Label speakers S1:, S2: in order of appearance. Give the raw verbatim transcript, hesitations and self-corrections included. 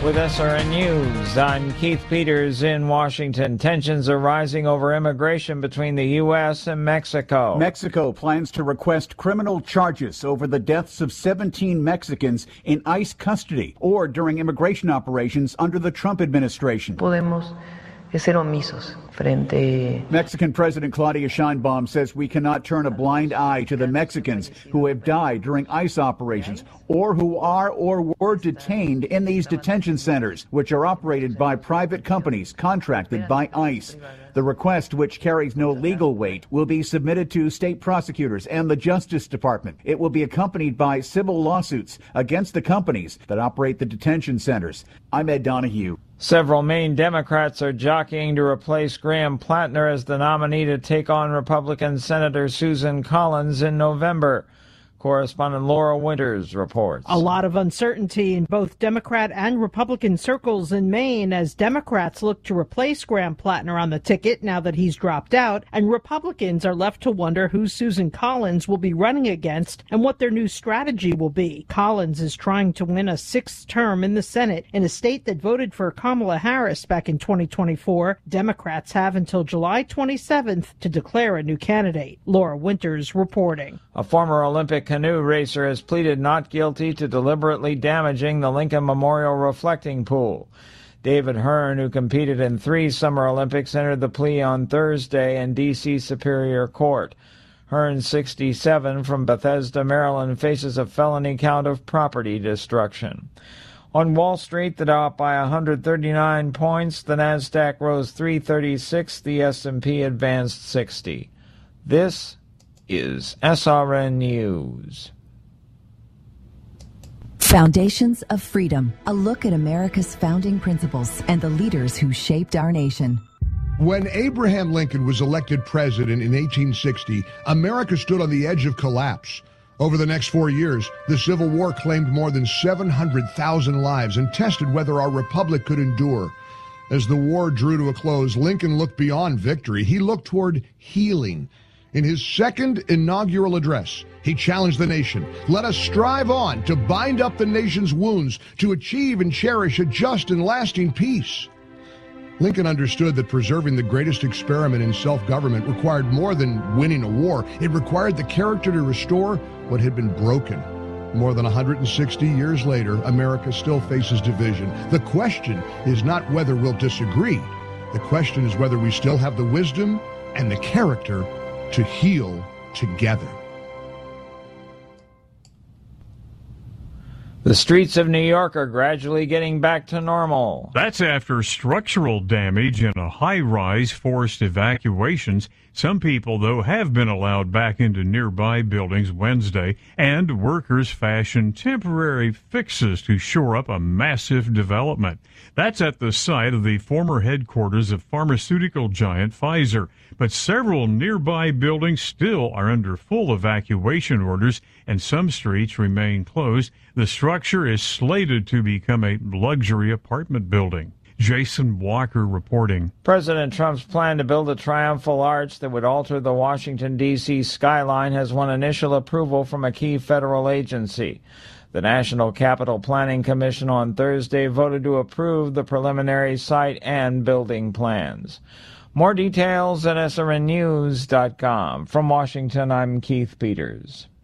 S1: With S R N News, I'm Keith Peters in Washington. Tensions are rising over immigration between the U S and Mexico.
S2: Mexico plans to request criminal charges over the deaths of seventeen Mexicans in ICE custody or during immigration operations under the Trump administration.
S3: Podemos ser omisos frente.
S2: Mexican President Claudia Sheinbaum says we cannot turn a blind eye to the Mexicans who have died during ICE operations or who are or were detained in these detention centers, which are operated by private companies contracted by ICE. The request, which carries no legal weight, will be submitted to state prosecutors and the Justice Department. It will be accompanied by civil lawsuits against the companies that operate the detention centers. I'm Ed Donahue.
S1: Several Maine Democrats are jockeying to replace Graham Plattner as the nominee to take on Republican Senator Susan Collins in November. Correspondent Laura Winters reports.
S4: A lot of uncertainty in both Democrat and Republican circles in Maine as Democrats look to replace Graham Plattner on the ticket now that he's dropped out, and Republicans are left to wonder who Susan Collins will be running against and what their new strategy will be. Collins is trying to win a sixth term in the Senate in a state that voted for Kamala Harris back in twenty twenty-four. Democrats have until July twenty-seventh to declare a new candidate. Laura Winters reporting.
S1: A former Olympic canoe racer has pleaded not guilty to deliberately damaging the Lincoln Memorial reflecting pool. David Hearn, who competed in three Summer Olympics, entered the plea on Thursday in D C Superior Court. Hearn, sixty-seven, from Bethesda, Maryland, faces a felony count of property destruction. On Wall Street, the Dow up by one hundred thirty-nine points, the Nasdaq rose three thirty-six, the S and P advanced sixty. This is S R N News.
S5: Foundations of Freedom, a look at America's founding principles and the leaders who shaped our nation.
S6: When Abraham Lincoln was elected president in eighteen sixty, America stood on the edge of collapse. Over the next four years, the Civil War claimed more than seven hundred thousand lives and tested whether our republic could endure. As the war drew to a close, Lincoln looked beyond victory. He looked toward healing. In his second inaugural address, he challenged the nation. Let us strive on to bind up the nation's wounds, to achieve and cherish a just and lasting peace. Lincoln understood that preserving the greatest experiment in self-government required more than winning a war. It required the character to restore what had been broken. More than one hundred sixty years later, America still faces division. The question is not whether we'll disagree. The question is whether we still have the wisdom and the character to heal together.
S1: The streets of New York are gradually getting back to normal.
S7: That's after structural damage and a high-rise forced evacuations. Some people, though, have been allowed back into nearby buildings Wednesday, and workers fashioned temporary fixes to shore up a massive development. That's at the site of the former headquarters of pharmaceutical giant Pfizer. But several nearby buildings still are under full evacuation orders, and some streets remain closed. The structure is slated to become a luxury apartment building. Jason Walker reporting.
S1: President Trump's plan to build a triumphal arch that would alter the Washington, D C skyline has won initial approval from a key federal agency. The National Capital Planning Commission on Thursday voted to approve the preliminary site and building plans. More details at S R N news dot com. From Washington, I'm Keith Peters.